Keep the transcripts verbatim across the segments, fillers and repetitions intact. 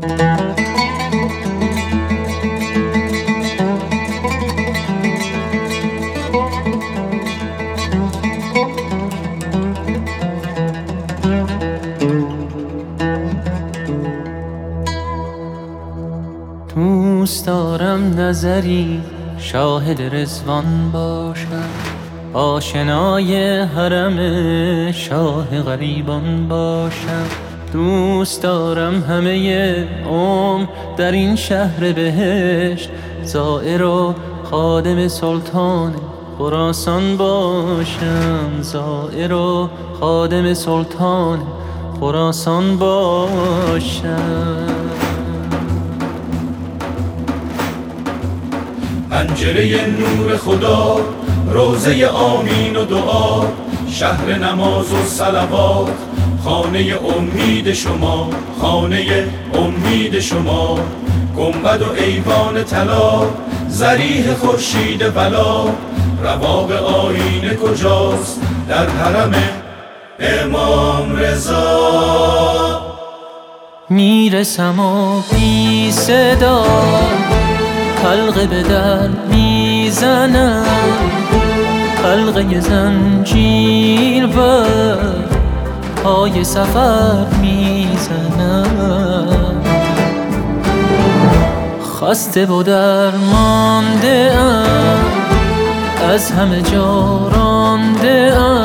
دوست دارم نظری شاهد رضوان باشم، آشنای حرم شاه غریبان باشم. دوست دارم همه عمر در این شهر بهشت زائر و خادم سلطان خراسان باشم، زائر و خادم سلطان خراسان باشم. پنجره نور خدا، روزه آمین و دعا، شهر نماز و صلوات، خانه امید شما، خانه امید شما. گنبد و ایوان طلا، ضریح خورشید ولا، رواق آیینه کجاست در حرم امام رضا. میرسم و بی صدا حلقه به در میزنم، حلقه زنجیر بر پای سفر میزنم. خسته و درمانده ام، از همه جا رانده ام،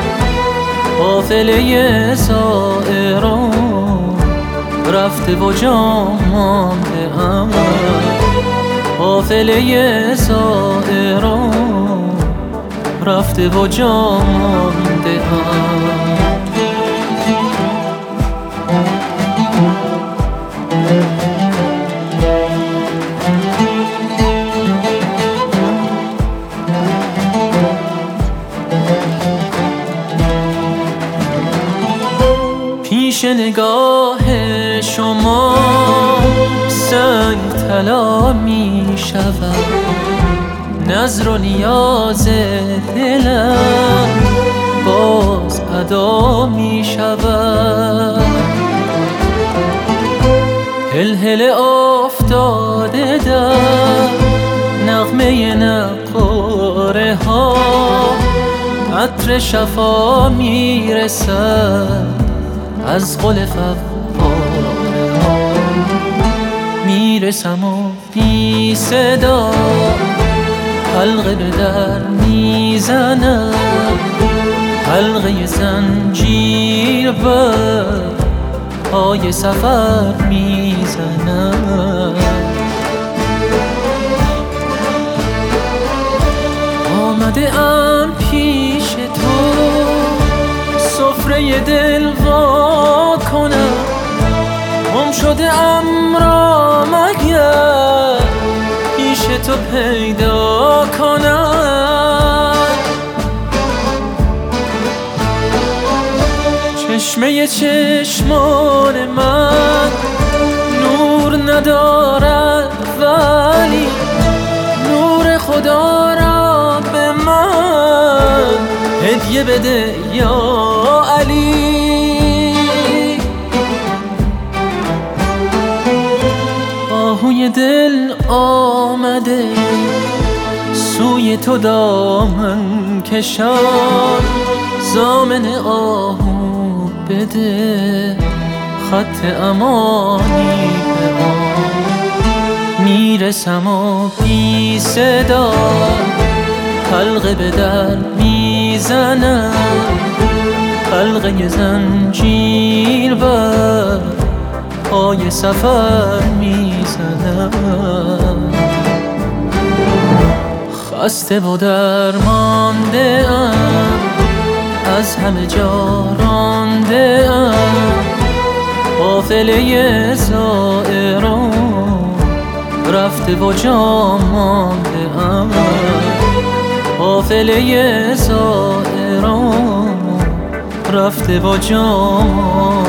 قافله زائران رفته و جا مانده ام، قافله زائران رفته و جا مانده ام. پیش نگاه شما سنگ طلا می شود، نظر و نیاز دلم باز ادا می شود. هلهله افتاده در نغمه نقاره ها، عطر شفا می رسد از قل فواره ها. میرسم و بی صدا حلقه به در میزنم، حلقه زنجیر بر پای سفر میزنم. آمده ام پیش تو سفره دل وا کنم، گم شده ام را مگر پیش تو پیدا کنم. چشمه چشمان من نور ندارد، ولی نور خدا را به من هدیه بده یا علی. آهوی دل آمده سوی تو دامن کشان، ضامن آهو بده خط امانی به آن. میرسم و بی صدا حلقه به در میزنم، حلقه زنجیر بر پای سفر میزنم. خسته و درمانده ام، از همه جا رانده ام، قافله زائران رفته و جا مانده ام، قافله زائران رفته و جا